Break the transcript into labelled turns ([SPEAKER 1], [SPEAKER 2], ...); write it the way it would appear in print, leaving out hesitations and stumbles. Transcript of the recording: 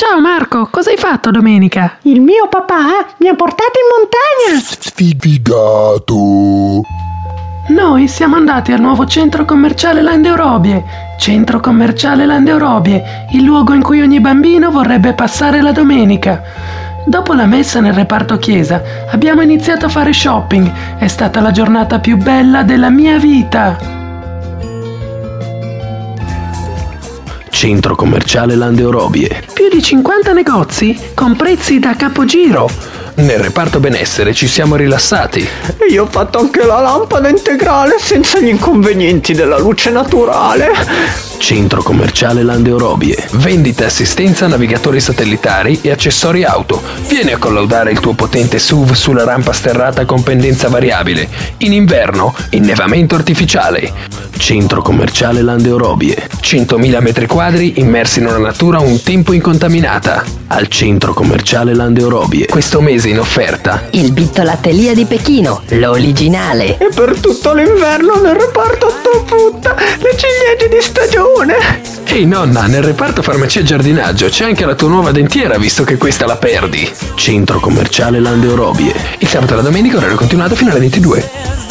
[SPEAKER 1] Ciao Marco, cosa hai fatto domenica?
[SPEAKER 2] Il mio papà mi ha portato in montagna.
[SPEAKER 3] Sfigato.
[SPEAKER 1] Noi siamo andati al nuovo centro commerciale Landeurobie. Centro commerciale Landeurobie, il luogo in cui ogni bambino vorrebbe passare la domenica. Dopo la messa nel reparto chiesa abbiamo iniziato a fare shopping. È stata la giornata più bella della mia vita. Centro commerciale Landeurobie. Più di 50 negozi con prezzi da capogiro. Nel reparto benessere ci siamo rilassati.
[SPEAKER 2] E io ho fatto anche la lampada integrale senza gli inconvenienti della luce naturale.
[SPEAKER 1] Centro commerciale Landeurobie. Vendita e assistenza a navigatori satellitari e accessori auto. Vieni a collaudare il tuo potente SUV sulla rampa sterrata con pendenza variabile. In inverno, innevamento artificiale. Centro commerciale Landeurobie. 100.000 metri quadri immersi in una natura un tempo incontaminata. Al centro commerciale Landeurobie. Questo mese in offerta
[SPEAKER 4] il Bittolatteria di Pechino, l'originale.
[SPEAKER 2] E per tutto l'inverno nel reparto Toputta, le ciliegie di stagione.
[SPEAKER 1] Ehi nonna, nel reparto farmacia e giardinaggio c'è anche la tua nuova dentiera, visto che questa la perdi. Centro commerciale Landeurobie. Il sabato e la domenica orario continuato fino alle 22.